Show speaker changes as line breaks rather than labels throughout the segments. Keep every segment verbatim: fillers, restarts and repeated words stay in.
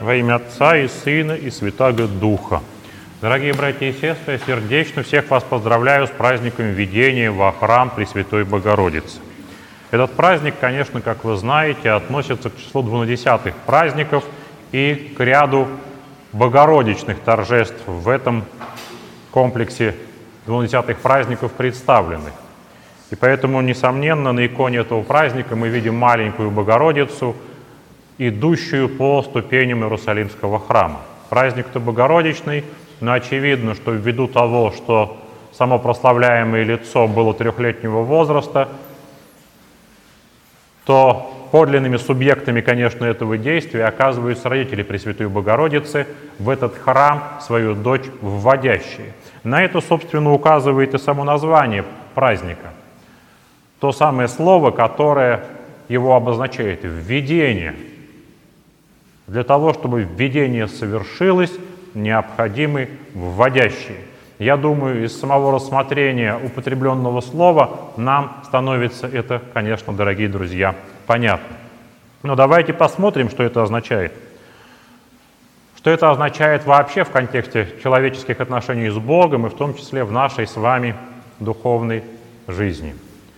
Во имя Отца и Сына и Святаго Духа. Дорогие братья и сестры, я сердечно всех вас поздравляю с праздником введения во храм Пресвятой Богородицы. Этот праздник, конечно, как вы знаете, относится к числу двунадесятых праздников и к ряду богородичных торжеств в этом комплексе двунадесятых праздников представленных. И поэтому, несомненно, на иконе этого праздника мы видим маленькую Богородицу, идущую по ступеням Иерусалимского храма. Праздник-то богородичный, но очевидно, что ввиду того, что само прославляемое лицо было трехлетнего возраста, то подлинными субъектами, конечно, этого действия оказываются родители Пресвятой Богородицы, в этот храм свою дочь вводящие. На это, собственно, указывает и само название праздника. То самое слово, которое его обозначает — введение. Для того, чтобы введение совершилось, необходимы вводящие. Я думаю, из самого рассмотрения употребленного слова нам становится это, конечно, дорогие друзья, понятно. Но давайте посмотрим, что это означает. Что это означает вообще в контексте человеческих отношений с Богом и в том числе в нашей с вами духовной жизни.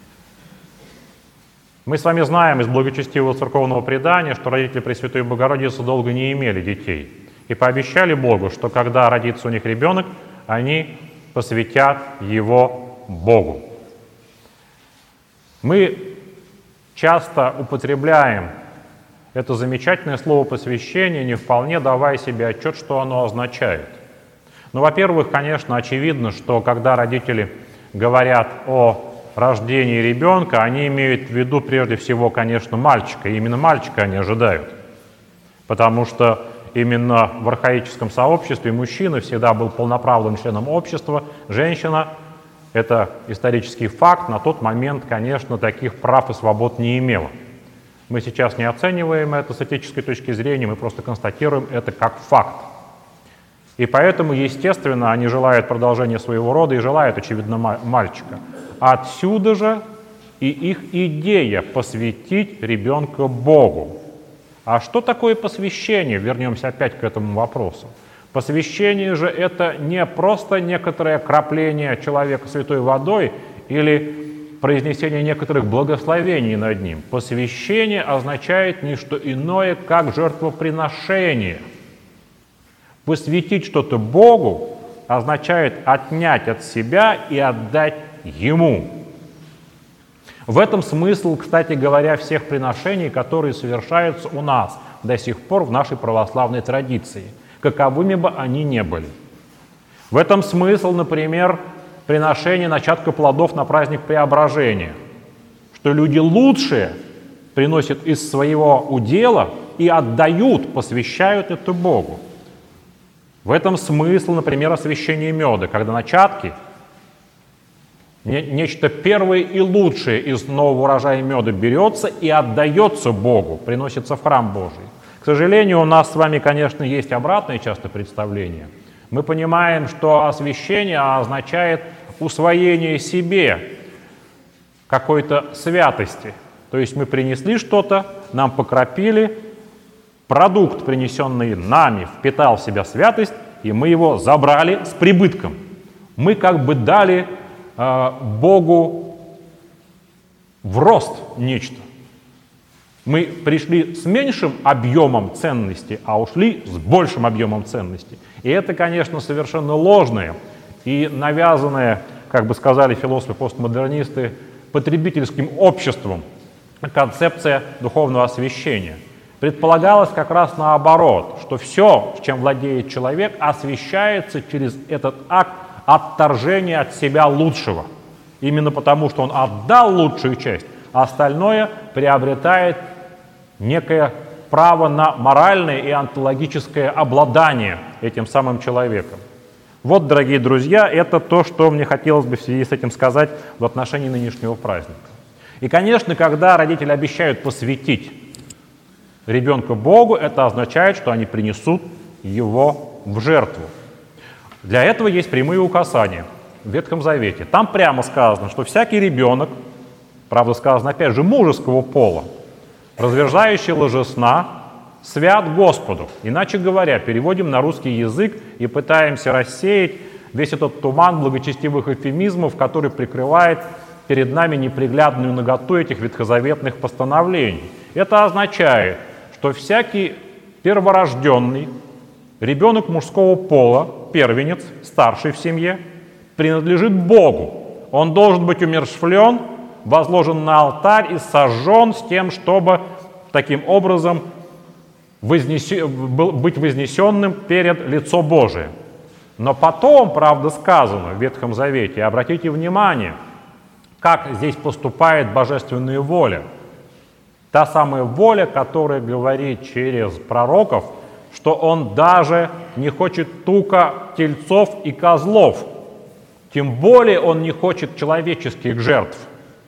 Мы с вами знаем из благочестивого церковного предания, что родители Пресвятой Богородицы долго не имели детей и пообещали Богу, что когда родится у них ребенок, они посвятят его Богу. Мы часто употребляем это замечательное слово «посвящение», не вполне давая себе отчет, что оно означает. Ну, во-первых, конечно, очевидно, что когда родители говорят о рождении ребенка, они имеют в виду прежде всего, конечно, мальчика. И именно мальчика они ожидают. Потому что именно в архаическом сообществе мужчина всегда был полноправным членом общества, женщина — это исторический факт, на тот момент, конечно, таких прав и свобод не имела. Мы сейчас не оцениваем это с этической точки зрения, мы просто констатируем это как факт. И поэтому, естественно, они желают продолжения своего рода и желают, очевидно, мальчика. Отсюда же и их идея посвятить ребенка Богу. А что такое посвящение? Вернемся опять к этому вопросу. Посвящение же это не просто некоторое крапление человека святой водой или произнесение некоторых благословений над ним. Посвящение означает не что иное, как жертвоприношение. Посвятить что-то Богу означает отнять от себя и отдать Ему. В этом смысл, кстати говоря, всех приношений, которые совершаются у нас до сих пор в нашей православной традиции, каковыми бы они ни были. В этом смысл, например, приношения начатка плодов на праздник Преображения, что люди лучшие приносят из своего удела и отдают, посвящают это Богу. В этом смысл, например, освящения меда, когда начатки, нечто первое и лучшее из нового урожая меда берется и отдается Богу, приносится в храм Божий. К сожалению, у нас с вами, конечно, есть обратное часто представление. Мы понимаем, что освящение означает усвоение себе какой-то святости. То есть мы принесли что-то, нам покропили, продукт, принесенный нами, впитал в себя святость, и мы его забрали с прибытком. Мы как бы дали Богу в рост нечто. Мы пришли с меньшим объемом ценности, а ушли с большим объемом ценности. И это, конечно, совершенно ложное и навязанное, как бы сказали философы-постмодернисты, потребительским обществом концепция духовного освящения. Предполагалось как раз наоборот, что все, чем владеет человек, освящается через этот акт отторжение от себя лучшего. Именно потому, что он отдал лучшую часть, а остальное приобретает некое право на моральное и онтологическое обладание этим самым человеком. Вот, дорогие друзья, это то, что мне хотелось бы в связи с этим сказать в отношении нынешнего праздника. И, конечно, когда родители обещают посвятить ребенка Богу, это означает, что они принесут его в жертву. Для этого есть прямые указания в Ветхом Завете. Там прямо сказано, что всякий ребенок, правда сказано опять же мужеского пола, разверзающий ложесна, свят Господу. Иначе говоря, переводим на русский язык и пытаемся рассеять весь этот туман благочестивых эвфемизмов, который прикрывает перед нами неприглядную наготу этих ветхозаветных постановлений. Это означает, что всякий перворожденный, ребенок мужского пола, первенец, старший в семье, принадлежит Богу. Он должен быть умерщвлен, возложен на алтарь и сожжен с тем, чтобы таким образом вознесе... быть вознесенным перед лицо Божие. Но потом, правда, сказано в Ветхом Завете, обратите внимание, как здесь поступает божественная воля. Та самая воля, которая говорит через пророков, что он даже не хочет тука тельцов и козлов, тем более он не хочет человеческих жертв.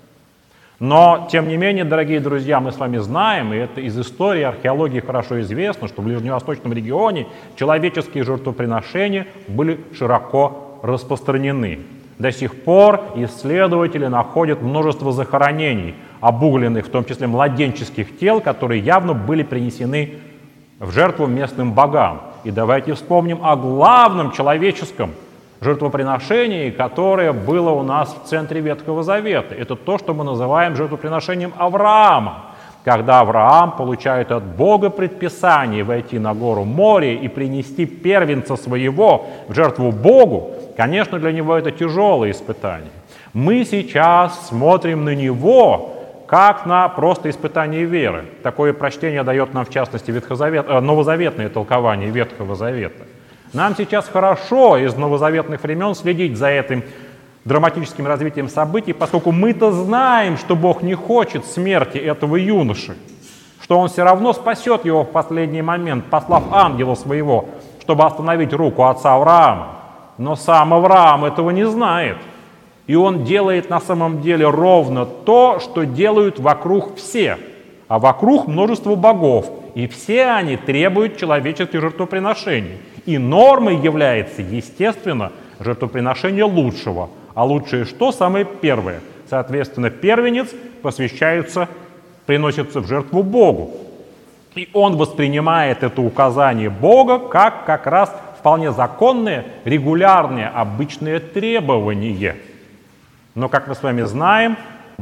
Но, тем не менее, дорогие друзья, мы с вами знаем, и это из истории, археологии хорошо известно, что в ближневосточном регионе человеческие жертвоприношения были широко распространены. До сих пор исследователи находят множество захоронений, обугленных, в том числе младенческих тел, которые явно были принесены в жертву местным богам. И давайте вспомним о главном человеческом жертвоприношении, которое было у нас в центре Ветхого Завета. Это то, что мы называем жертвоприношением Авраама. Когда Авраам получает от Бога предписание войти на гору Море и принести первенца своего в жертву Богу, конечно, для него это тяжелое испытание. Мы сейчас смотрим на него как на просто испытание веры. Такое прочтение дает нам, в частности, Ветхозавет, э, новозаветное толкование Ветхого Завета. Нам сейчас хорошо из новозаветных времен следить за этим драматическим развитием событий, поскольку мы-то знаем, что Бог не хочет смерти этого юноши, что Он все равно спасет его в последний момент, послав ангела своего, чтобы остановить руку отца Авраама. Но сам Авраам этого не знает. И он делает на самом деле ровно то, что делают вокруг все. А вокруг множество богов. И все они требуют человеческих жертвоприношений. И нормой является, естественно, жертвоприношение лучшего. А лучшее что? Самое первое. Соответственно, первенец посвящается, приносится в жертву Богу. И он воспринимает это указание Бога как как раз вполне законное, регулярное, обычное требование. Но, как мы с вами знаем,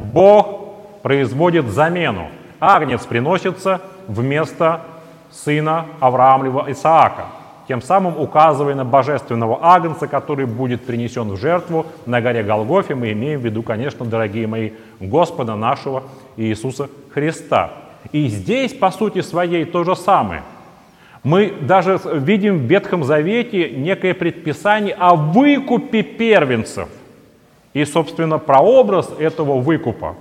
Бог производит замену. Агнец приносится вместо сына Авраамлева Исаака, тем самым указывая на божественного агнца, который будет принесен в жертву на горе Голгофе. Мы имеем в виду, конечно, дорогие мои, Господа нашего Иисуса Христа. И здесь, по сути своей, то же самое. Мы даже видим в Ветхом Завете некое предписание о выкупе первенцев. И, собственно, прообраз этого выкупа,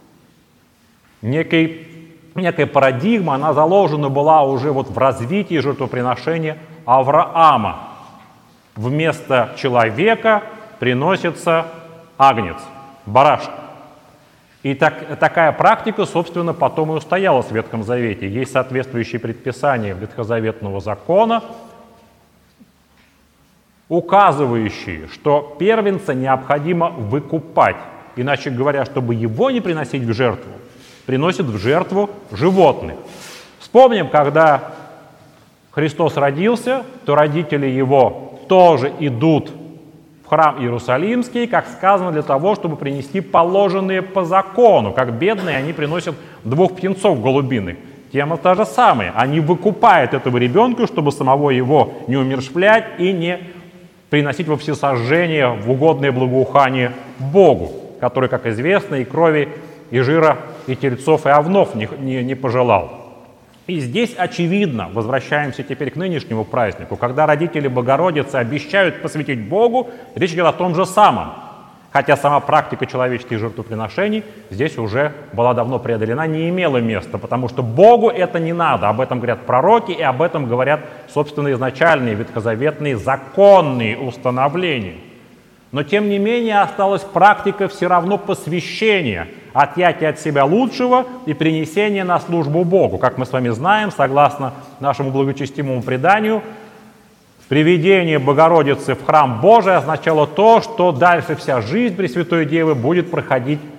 некий, некая парадигма, она заложена была уже вот в развитии жертвоприношения Авраама. Вместо человека приносится агнец, барашек. И так, такая практика, собственно, потом и устоялась в Ветхом Завете. Есть соответствующие предписания ветхозаветного закона, указывающие, что первенца необходимо выкупать. Иначе говоря, чтобы его не приносить в жертву, приносят в жертву животных. Вспомним, когда Христос родился, то родители его тоже идут в храм Иерусалимский, как сказано, для того, чтобы принести положенные по закону. Как бедные, они приносят двух птенцов голубиных. Тема та же самая. Они выкупают этого ребенка, чтобы самого его не умерщвлять и не приносить во всесожжение, в угодное благоухание Богу, который, как известно, и крови, и жира, и тельцов, и овнов не, не, не пожелал. И здесь очевидно, возвращаемся теперь к нынешнему празднику, когда родители Богородицы обещают посвятить Богу, речь идет о том же самом. Хотя сама практика человеческих жертвоприношений здесь уже была давно преодолена, не имела места, потому что Богу это не надо. Об этом говорят пророки, и об этом говорят, собственно, изначальные ветхозаветные законные установления. Но, тем не менее, осталась практика все равно посвящения, отъятия от себя лучшего и принесения на службу Богу. Как мы с вами знаем, согласно нашему благочестимому преданию, приведение Богородицы в храм Божий означало то, что дальше вся жизнь Пресвятой Девы будет проходить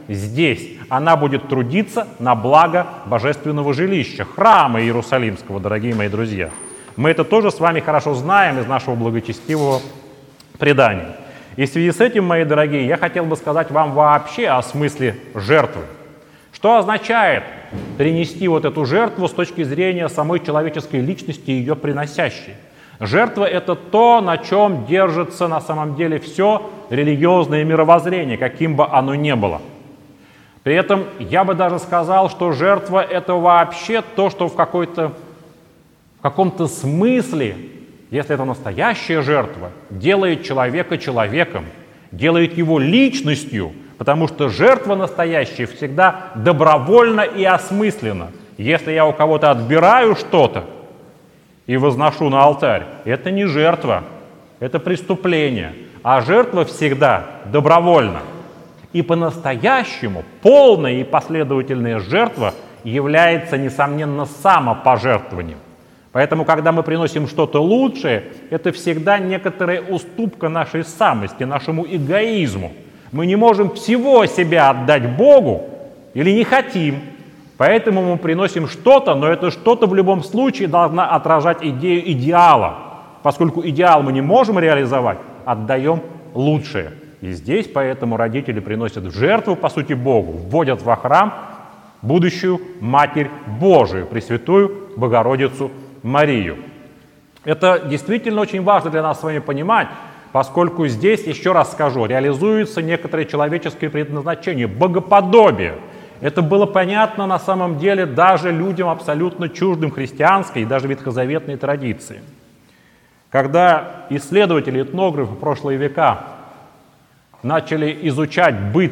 здесь. Она будет трудиться на благо божественного жилища, храма Иерусалимского, дорогие мои друзья. Мы это тоже с вами хорошо знаем из нашего благочестивого предания. И в связи с этим, мои дорогие, я хотел бы сказать вам вообще о смысле жертвы. Что означает принести вот эту жертву с точки зрения самой человеческой личности, ее приносящей? Жертва — это то, на чем держится на самом деле все религиозное мировоззрение, каким бы оно ни было. При этом я бы даже сказал, что жертва — это вообще то, что в, какой-то, в каком-то смысле, если это настоящая жертва, делает человека человеком, делает его личностью, потому что жертва настоящая всегда добровольна и осмысленна. Если я у кого-то отбираю что-то и возношу на алтарь, это не жертва, это преступление. А жертва всегда добровольна. И по-настоящему полная и последовательная жертва является, несомненно, самопожертвованием. Поэтому, когда мы приносим что-то лучшее, это всегда некоторая уступка нашей самости, нашему эгоизму. Мы не можем всего себя отдать Богу или не хотим. Поэтому мы приносим что-то, но это что-то в любом случае должно отражать идею идеала. Поскольку идеал мы не можем реализовать, отдаем лучшее. И здесь поэтому родители приносят в жертву, по сути, Богу, вводят во храм будущую Матерь Божию, Пресвятую Богородицу Марию. Это действительно очень важно для нас с вами понимать, поскольку здесь, еще раз скажу, реализуется некоторое человеческое предназначение, богоподобие. Это было понятно на самом деле даже людям абсолютно чуждым христианской и даже ветхозаветной традиции. Когда исследователи, этнографы в прошлые века начали изучать быт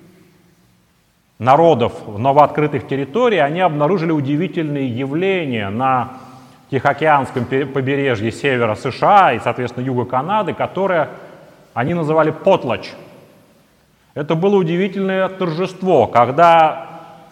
народов в новооткрытых территориях, они обнаружили удивительные явления на Тихоокеанском побережье севера США и, соответственно, юга Канады, которые они называли потлач. Это было удивительное торжество, когда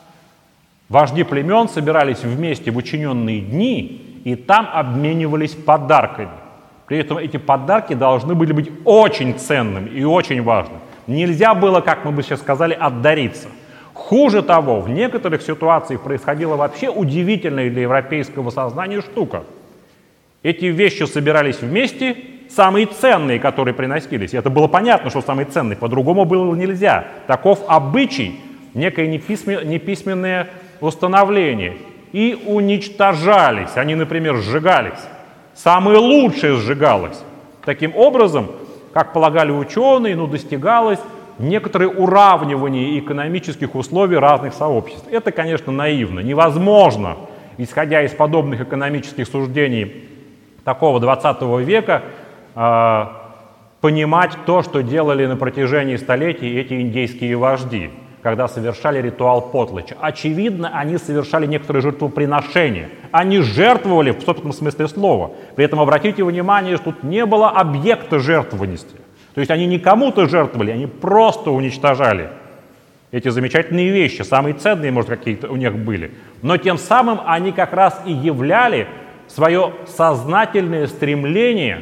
вожди племен собирались вместе в учиненные дни и там обменивались подарками. При этом эти подарки должны были быть очень ценными и очень важными. Нельзя было, как мы бы сейчас сказали, отдариться. Хуже того, в некоторых ситуациях происходила вообще удивительная для европейского сознания штука. Эти вещи собирались вместе, самые ценные, которые приносились. И это было понятно, что самые ценные, по-другому было нельзя. Таков обычай, некое неписьмен, неписьменное установление. И уничтожались, они, например, сжигались. Самое лучшее сжигалось. Таким образом, как полагали ученые, ну, достигалось некоторое уравнивание экономических условий разных сообществ. Это, конечно, наивно. Невозможно, исходя из подобных экономических суждений такого двадцатого века, э, понимать то, что делали на протяжении столетий эти индейские вожди, когда совершали ритуал потлача. Очевидно, они совершали некоторые жертвоприношения. Они жертвовали в собственном смысле слова. При этом обратите внимание, что тут не было объекта жертвованности. То есть они не кому-то жертвовали, они просто уничтожали эти замечательные вещи, самые ценные, может, какие-то у них были. Но тем самым они как раз и являли свое сознательное стремление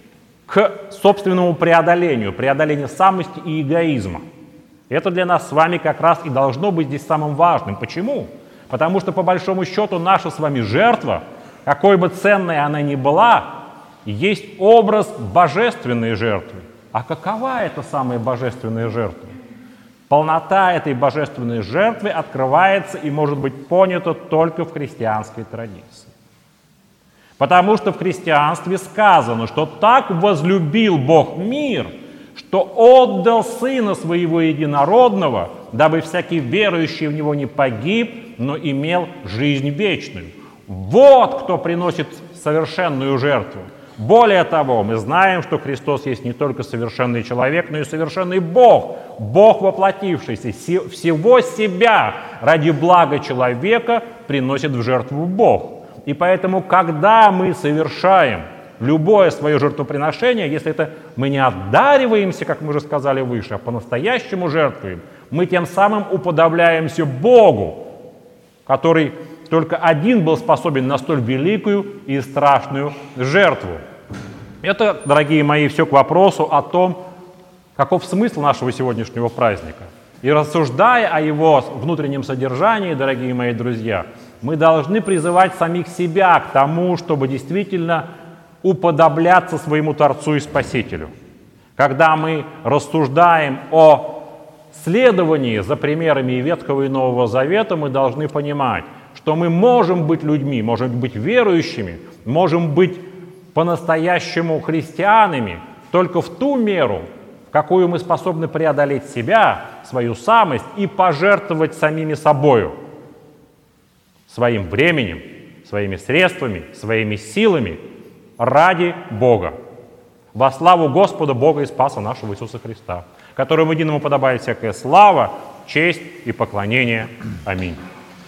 к собственному преодолению, преодолению самости и эгоизма. Это для нас с вами как раз и должно быть здесь самым важным. Почему? Потому что, по большому счету, наша с вами жертва, какой бы ценной она ни была, есть образ божественной жертвы. А какова эта самая божественная жертва? Полнота этой божественной жертвы открывается и может быть понята только в христианской традиции. Потому что в христианстве сказано, что так возлюбил Бог мир, что отдал Сына Своего Единородного, дабы всякий верующий в Него не погиб, но имел жизнь вечную. Вот кто приносит совершенную жертву. Более того, мы знаем, что Христос есть не только совершенный человек, но и совершенный Бог, Бог воплотившийся, всего себя ради блага человека приносит в жертву Бог. И поэтому, когда мы совершаем любое свое жертвоприношение, если это мы не отдариваемся, как мы уже сказали выше, а по-настоящему жертвуем, мы тем самым уподобляемся Богу, который только один был способен на столь великую и страшную жертву. Это, дорогие мои, все к вопросу о том, каков смысл нашего сегодняшнего праздника. И рассуждая о его внутреннем содержании, дорогие мои друзья, мы должны призывать самих себя к тому, чтобы действительно уподобляться своему Творцу и Спасителю. Когда мы рассуждаем о следовании за примерами и Ветхого и Нового Завета, мы должны понимать, что мы можем быть людьми, можем быть верующими, можем быть по-настоящему христианами только в ту меру, в какую мы способны преодолеть себя, свою самость и пожертвовать самими собою, своим временем, своими средствами, своими силами ради Бога. Во славу Господа Бога и Спаса нашего Иисуса Христа, которому единому подобает всякая слава, честь и поклонение. Аминь.